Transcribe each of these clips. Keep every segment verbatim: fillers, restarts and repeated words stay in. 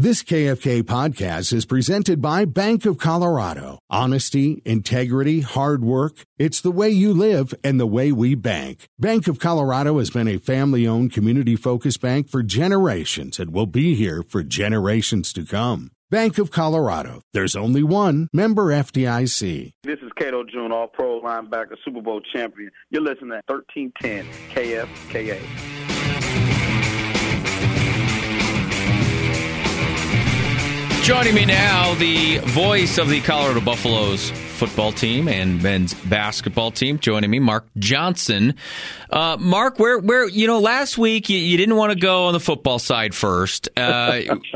This K F K podcast is presented by Bank of Colorado. Honesty, integrity, hard work. It's the way you live and the way we bank. Bank of Colorado has been a family-owned, community-focused bank for generations and will be here for generations to come. Bank of Colorado. There's only one. Member F D I C. This is Cato June, all-pro linebacker, Super Bowl champion. You're listening to thirteen ten K F K A. Joining me now, the voice of the Colorado Buffaloes football team and men's basketball team. Joining me, Mark Johnson. Uh, Mark, where, where, you know, last week you, you didn't want to go on the football side first, uh,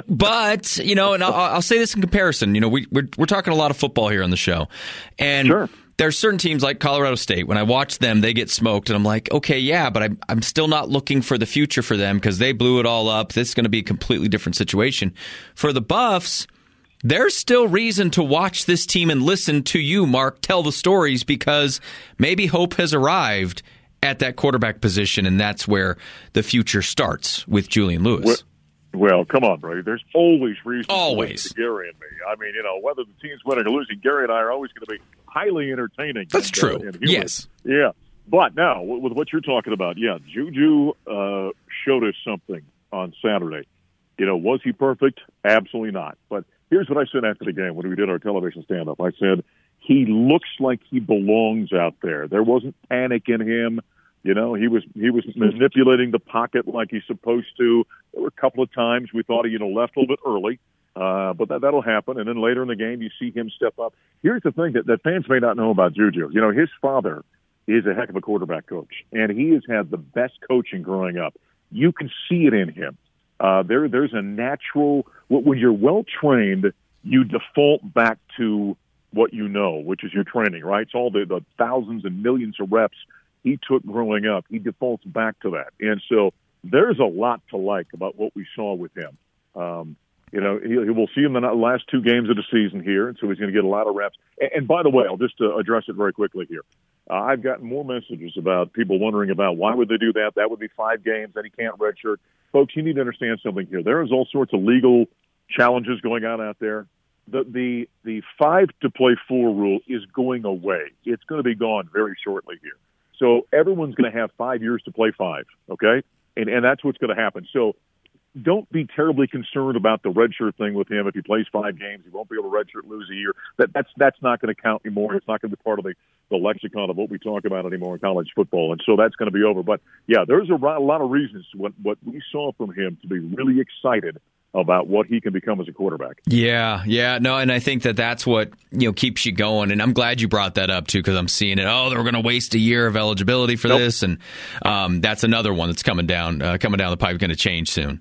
but you know, and I'll, I'll say this in comparison. You know, we, we're we're talking a lot of football here on the show, and sure. There's certain teams like Colorado State. When I watch them, they get smoked, and I'm like, okay, yeah, but I'm I'm still not looking for the future for them because they blew it all up. This is going to be a completely different situation for the Buffs. There's still reason to watch this team and listen to you, Mark, tell the stories because maybe hope has arrived at that quarterback position, and that's where the future starts with Julian Lewis. Well, well come on, Brady. There's always reason always. to Gary and me. I mean, you know, whether the team's winning or losing, Gary and I are always going to be highly entertaining. That's and, true. Uh, and yes. Yeah. But now, with what you're talking about, yeah, Juju uh, showed us something on Saturday. You know, was he perfect? Absolutely not. But here's what I said after the game when we did our television stand-up. I said, he looks like he belongs out there. There wasn't panic in him. You know, he was he was manipulating the pocket like he's supposed to. There were a couple of times we thought he, you know, left a little bit early. Uh, but that, that'll happen. And then later in the game, you see him step up. Here's the thing that, that fans may not know about Juju. You know, his father is a heck of a quarterback coach, and he has had the best coaching growing up. You can see it in him. Uh, there, there's a natural – when you're well-trained, you default back to what you know, which is your training, right? It's all the, the thousands and millions of reps he took growing up. He defaults back to that. And so there's a lot to like about what we saw with him. Um, you know, he, he will see him in the last two games of the season here, and so he's going to get a lot of reps. And, and by the way, I'll just uh, address it very quickly here. Uh, I've gotten more messages about people wondering about why would they do that? That would be five games, then he can't redshirt. Folks, you need to understand something here. There is all sorts of legal challenges going on out there. The the the five to play four rule is going away. It's going to be gone very shortly here. So everyone's going to have five years to play five, okay? And and that's what's going to happen. So don't be terribly concerned about the redshirt thing with him. If he plays five games, he won't be able to redshirt, lose a year. That that's that's not going to count anymore. It's not going to be part of the, the lexicon of what we talk about anymore in college football. And so that's going to be over. But, yeah, there's a, a lot of reasons what, what we saw from him to be really excited about what he can become as a quarterback. Yeah, yeah, no, and I think that that's what, you know, keeps you going, and I'm glad you brought that up, too, because I'm seeing it, oh, they're going to waste a year of eligibility for nope. this, and um, that's another one that's coming down uh, coming down the pipe, going to change soon.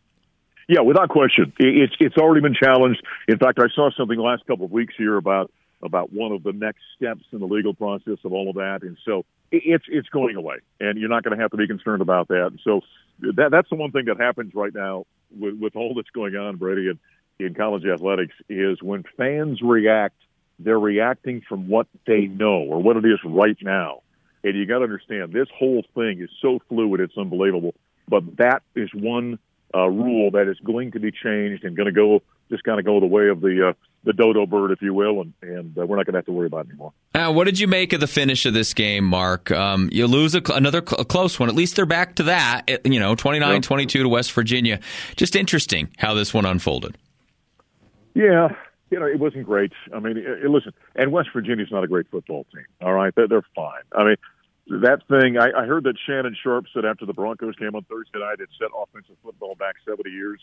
Yeah, without question. It's it's already been challenged. In fact, I saw something the last couple of weeks here about about one of the next steps in the legal process of all of that, and so it's it's going away, and you're not going to have to be concerned about that. And so that that's the one thing that happens right now with, with all that's going on, Brady, in, in college athletics is when fans react, they're reacting from what they know or what it is right now. And you got to understand, this whole thing is so fluid, it's unbelievable. But that is one uh, rule that is going to be changed and going to go just kind of go the way of the uh, the dodo bird, if you will, and, and uh, we're not going to have to worry about it anymore. Uh, what did you make of the finish of this game, Mark? Um, you lose a, another cl- a close one. At least they're back to that, you know, twenty-nine twenty-two to West Virginia. Just interesting how this one unfolded. Yeah, you know, it wasn't great. I mean, it, it, listen, and West Virginia's not a great football team, all right? They're, they're fine. I mean, that thing, I, I heard that Shannon Sharp said after the Broncos game on Thursday night, it set offensive football back seventy years.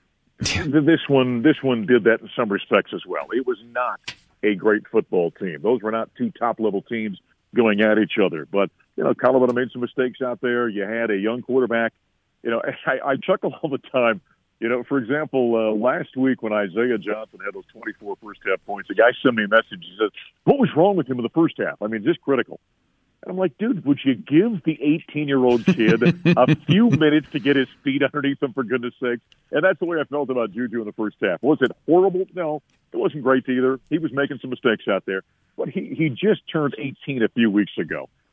This one, this one did that in some respects as well. It was not a great football team. Those were not two top-level teams going at each other. But, you know, Colorado made some mistakes out there. You had a young quarterback. You know, I, I chuckle all the time. You know, for example, uh, last week when Isaiah Johnson had those twenty-four first-half points, a guy sent me a message. He said, what was wrong with him in the first half? I mean, just critical. And I'm like, dude, would you give the eighteen-year-old kid a few minutes to get his feet underneath him, for goodness sakes? And that's the way I felt about Juju in the first half. Was it horrible? No, it wasn't great either. He was making some mistakes out there. But he, he just turned eighteen a few weeks ago.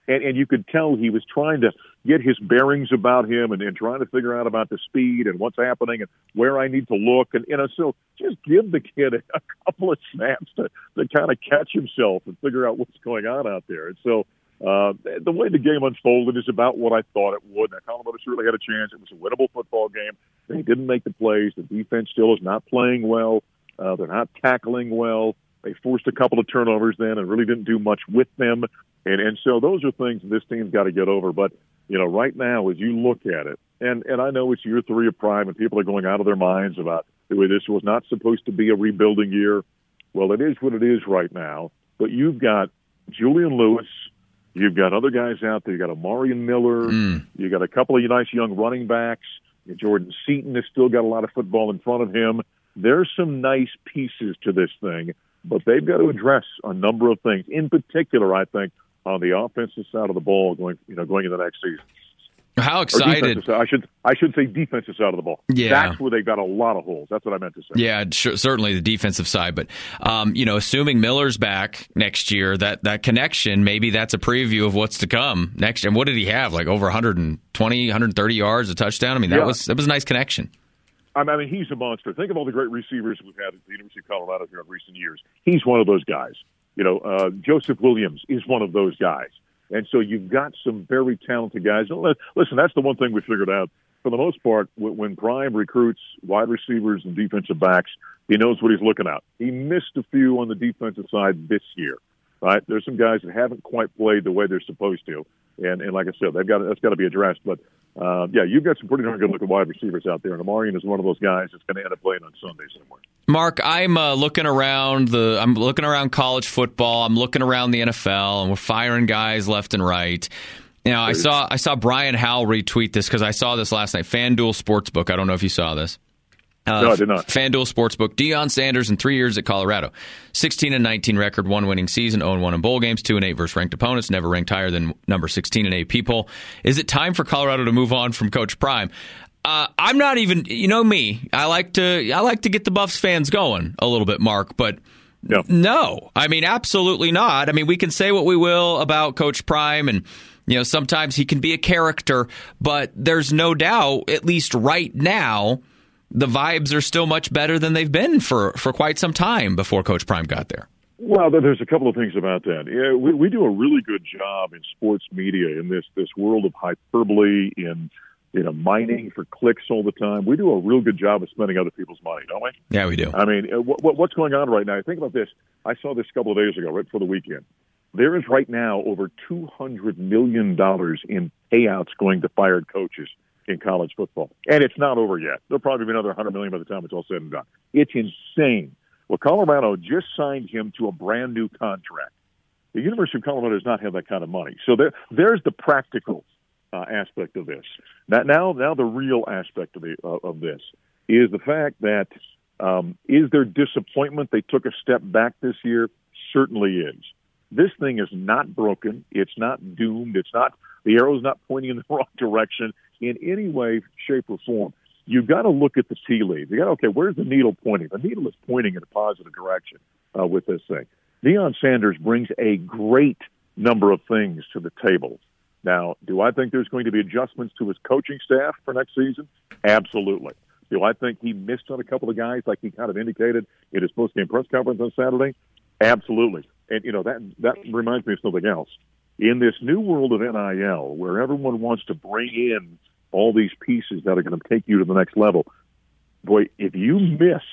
And, and you could tell he was trying to get his bearings about him and, and trying to figure out about the speed and what's happening and where I need to look. And, you know, so just give the kid a couple of snaps to, to kind of catch himself and figure out what's going on out there. And so uh, the way the game unfolded is about what I thought it would. Now, Colorado certainly had a chance. It was a winnable football game. They didn't make the plays. The defense still is not playing well. Uh, they're not tackling well. They forced a couple of turnovers then and really didn't do much with them. And and so those are things this team's got to get over. But, you know, right now, as you look at it, and, and I know it's year three of Prime and people are going out of their minds about the way this was not supposed to be a rebuilding year. Well, it is what it is right now. But you've got Julian Lewis. You've got other guys out there. You've got Amarian Miller. Mm. You've got a couple of nice young running backs. Jordan Seaton has still got a lot of football in front of him. There's some nice pieces to this thing, but they've got to address a number of things. In particular, I think, on the offensive side of the ball going, you know, going into the next season. How excited! I should I should say defensive side of the ball. Yeah, that's where they've got a lot of holes. That's what I meant to say. Yeah, sure, certainly the defensive side, but um, you know, assuming Miller's back next year, that that connection, maybe that's a preview of what's to come next year. And what did he have? Like over one twenty, one thirty yards, a touchdown. I mean, that yeah. was that was a nice connection. I mean, he's a monster. Think of all the great receivers we've had at the University of Colorado here in recent years. He's one of those guys. You know, uh, Joseph Williams is one of those guys. And so you've got some very talented guys. Listen, that's the one thing we figured out. For the most part, when Prime recruits wide receivers and defensive backs, he knows what he's looking at. He missed a few on the defensive side this year, right? There's some guys that haven't quite played the way they're supposed to. And, and like I said, they've got that's got to be addressed. But, uh, yeah, you've got some pretty darn good-looking wide receivers out there. And Amarian is one of those guys that's going to end up playing on Sunday somewhere. Mark, I'm uh, looking around the. I'm looking around college football. I'm looking around the N F L, and we're firing guys left and right. You know, I saw I saw Brian Howell retweet this because I saw this last night. FanDuel Sportsbook. I don't know if you saw this. Uh, no, I did not. FanDuel Sportsbook. Deion Sanders in three years at Colorado, sixteen and nineteen record, one winning season, oh and one in bowl games, two and eight versus ranked opponents, never ranked higher than number sixteen in A P poll. Is it time for Colorado to move on from Coach Prime? Uh, I'm not even, you know me. I like to, I like to get the Buffs fans going a little bit, Mark. But no, no, I mean absolutely not. I mean, we can say what we will about Coach Prime, and you know sometimes he can be a character, but there's no doubt, at least right now, the vibes are still much better than they've been for, for quite some time before Coach Prime got there. Well, there's a couple of things about that. Yeah, we, we do a really good job in sports media in this this world of hyperbole, in you know mining for clicks all the time. We do a real good job of spending other people's money, don't we? Yeah, we do. I mean, what, what's going on right now? Think about this. I saw this a couple of days ago, right before the weekend. There is right now over two hundred million dollars in payouts going to fired coaches in college football. And it's not over yet. There'll probably be another one hundred million dollars by the time it's all said and done. It's insane. Well, Colorado just signed him to a brand new contract. The University of Colorado does not have that kind of money. So there, there's the practical uh, aspect of this. Now, now, now the real aspect of, the, uh, of this is the fact that um, is there disappointment they took a step back this year? Certainly is. This thing is not broken. It's not doomed. It's not the arrow's not pointing in the wrong direction in any way, shape, or form. You've got to look at the tea leaves. You got to, okay, where's the needle pointing? The needle is pointing in a positive direction uh, with this thing. Deion Sanders brings a great number of things to the table. Now, do I think there's going to be adjustments to his coaching staff for next season? Absolutely. Do I think he missed on a couple of guys like he kind of indicated in his post-game press conference on Saturday? Absolutely. And, you know, that that reminds me of something else. In this new world of N I L, where everyone wants to bring in all these pieces that are going to take you to the next level, boy, if you miss,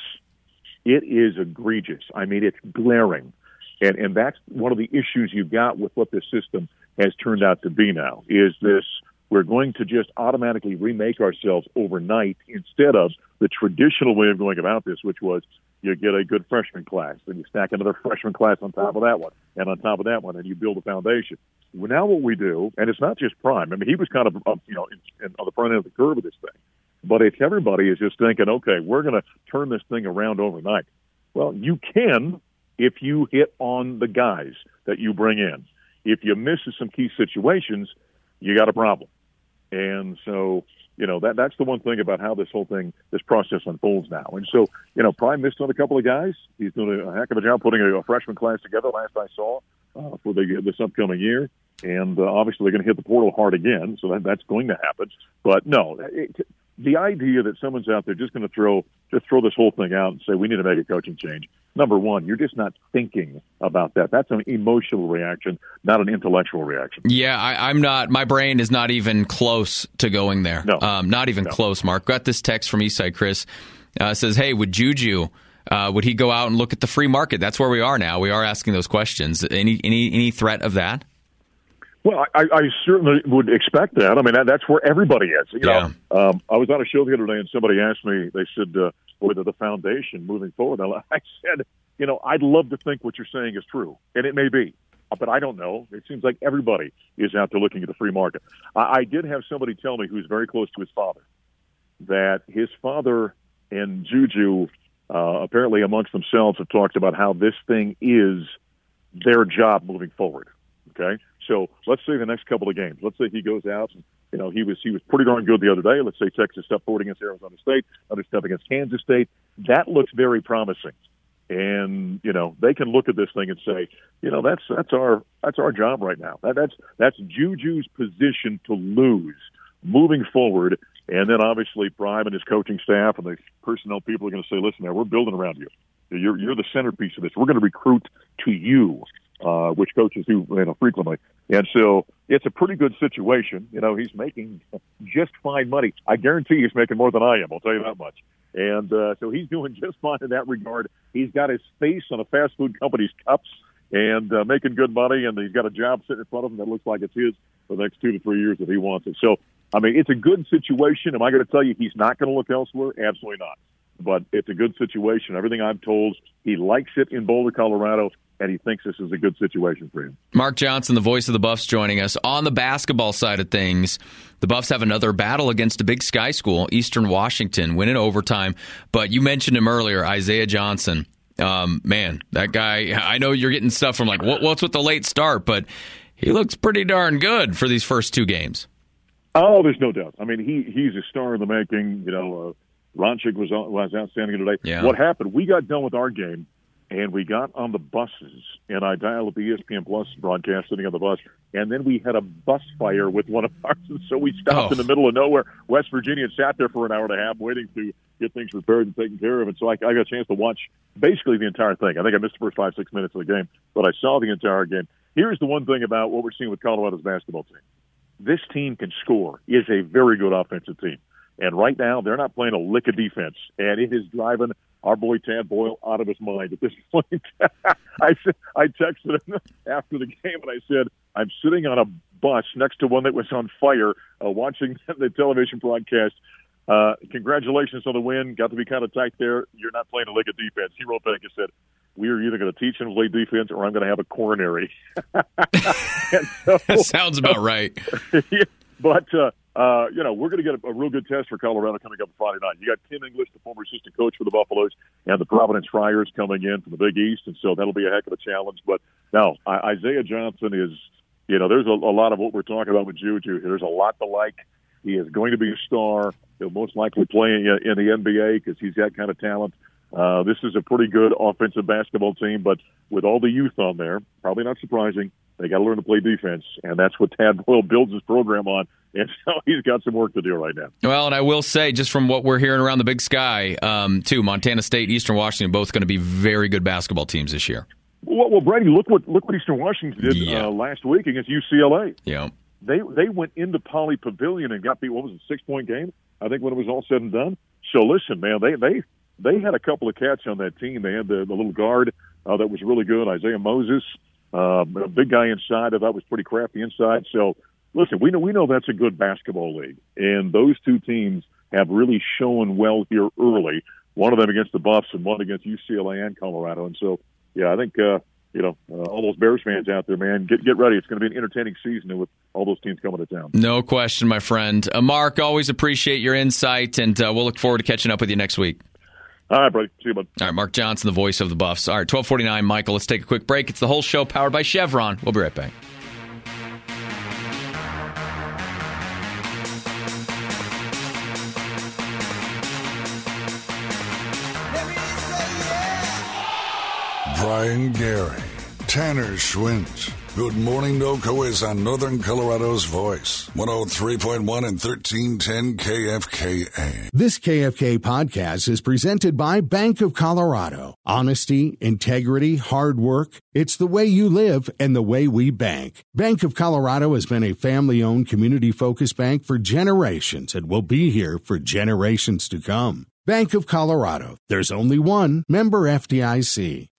it is egregious. I mean, it's glaring. And and that's one of the issues you've got with what this system has turned out to be now, is this we're going to just automatically remake ourselves overnight instead of the traditional way of going about this, which was you get a good freshman class, then you stack another freshman class on top of that one, and on top of that one, and you build a foundation. Well, now what we do, and it's not just Prime. I mean, he was kind of, you know, in, in, on the front end of the curve of this thing. But if everybody is just thinking, okay, we're going to turn this thing around overnight, well, you can if you hit on the guys that you bring in. If you miss some key situations, you got a problem. And so, you know, that that's the one thing about how this whole thing, this process unfolds now. And so, you know, Prime missed on a couple of guys. He's doing a heck of a job putting a, a freshman class together, last I saw, uh, for the, this upcoming year. And uh, obviously they're going to hit the portal hard again, so that, that's going to happen. But no, it, the idea that someone's out there just going to throw just throw this whole thing out and say we need to make a coaching change. Number one, you're just not thinking about that. That's an emotional reaction, not an intellectual reaction. Yeah, I, I'm not. My brain is not even close to going there. No, um, not even no. close. Mark, got this text from Eastside Chris. Uh, says, "Hey, would Juju? Uh, would he go out and look at the free market?" That's where we are now. We are asking those questions. Any any any threat of that? Well, I, I certainly would expect that. I mean, that, that's where everybody is. You yeah. know, um, I was on a show the other day, and somebody asked me, they said, uh, whether the foundation moving forward. I said, you know, I'd love to think what you're saying is true, and it may be, but I don't know. It seems like everybody is out there looking at the free market. I, I did have somebody tell me who's very close to his father that his father and Juju uh, apparently amongst themselves have talked about how this thing is their job moving forward. Okay, so let's say the next couple of games. Let's say he goes out and, you know, he was he was pretty darn good the other day. Let's say Texas stepped forward against Arizona State, other step against Kansas State. That looks very promising. And, you know, they can look at this thing and say, you know, that's that's our that's our job right now. That, that's that's Juju's position to lose moving forward. And then obviously Prime and his coaching staff and the personnel people are going to say, listen, man, we're building around you. You're you're the centerpiece of this. We're going to recruit to you. Uh, which coaches do, you know, frequently. And so it's a pretty good situation. You know, he's making just fine money. I guarantee he's making more than I am. I'll tell you that much. And uh, so he's doing just fine in that regard. He's got his face on a fast food company's cups and uh, making good money, and he's got a job sitting in front of him that looks like it's his for the next two to three years if he wants it. So, I mean, it's a good situation. Am I going to tell you he's not going to look elsewhere? Absolutely not. But it's a good situation. Everything I'm told, he likes it in Boulder, Colorado, and he thinks this is a good situation for him. Mark Johnson, the voice of the Buffs, joining us. On the basketball side of things, the Buffs have another battle against a Big Sky school, Eastern Washington, win in overtime. But you mentioned him earlier, Isaiah Johnson. Um, man, that guy, I know you're getting stuff from like, what, what's with the late start? But he looks pretty darn good for these first two games. Oh, there's no doubt. I mean, he he's a star in the making. You know, uh, Ronchik was, was outstanding today. Yeah. What happened, we got done with our game, and we got on the buses, and I dialed up the E S P N Plus broadcast sitting on the bus, and then we had a bus fire with one of ours, and so we stopped oh. in the middle of nowhere, West Virginia, and sat there for an hour and a half waiting to get things repaired and taken care of. And so I, I got a chance to watch basically the entire thing. I think I missed the first five, six minutes of the game, but I saw the entire game. Here's the one thing about what we're seeing with Colorado's basketball team. This team can score, is a very good offensive team. And right now, they're not playing a lick of defense, and it is driving our boy Tad Boyle out of his mind at this point. I I texted him after the game, and I said, I'm sitting on a bus next to one that was on fire, uh, watching the television broadcast. Uh, congratulations on the win. Got to be kind of tight there. You're not playing a lick of defense. He wrote back and said, we are either going to teach him to play defense or I'm going to have a coronary. so, that sounds about right. yeah, but, uh, Uh, you know, we're going to get a, a real good test for Colorado coming up Friday night. You got Tim English, the former assistant coach for the Buffaloes, and the Providence Friars coming in from the Big East, and so that'll be a heck of a challenge. But now, I, Isaiah Johnson is, you know, there's a, a lot of what we're talking about with Juju. There's a lot to like. He is going to be a star. He'll most likely play in, in the N B A because he's got kind of talent. Uh, this is a pretty good offensive basketball team, but with all the youth on there, probably not surprising. They got to learn to play defense, and that's what Tad Boyle builds his program on. And so he's got some work to do right now. Well, and I will say, just from what we're hearing around the Big Sky, um, too, Montana State, Eastern Washington, both going to be very good basketball teams this year. Well, well Brady, look what look what Eastern Washington did yeah. uh, last week against U C L A. Yeah, they they went into Poly Pavilion and got beat. What was it, six point game? I think when it was all said and done. So listen, man, they they they had a couple of cats on that team. They had the, the little guard uh, that was really good, Isaiah Moses. Um, a big guy inside. I thought was pretty crafty inside. So, listen, we know we know that's a good basketball league, and those two teams have really shown well here early. One of them against the Buffs, and one against U C L A and Colorado. And so, yeah, I think uh, you know uh, all those Bears fans out there, man, get get ready. It's going to be an entertaining season with all those teams coming to town. No question, my friend. Uh, Mark, always appreciate your insight, and uh, we'll look forward to catching up with you next week. All right, buddy. See you, bud. All right, Mark Johnson, the voice of the Buffs. All right, twelve forty-nine, Michael. Let's take a quick break. It's the whole show powered by Chevron. We'll be right back. Brian Gary, Tanner Schwint. Good morning, NoCo is on Northern Colorado's voice. one oh three point one and thirteen ten K F K A. This K F K podcast is presented by Bank of Colorado. Honesty, integrity, hard work. It's the way you live and the way we bank. Bank of Colorado has been a family-owned, community-focused bank for generations and will be here for generations to come. Bank of Colorado. There's only one. Member F D I C.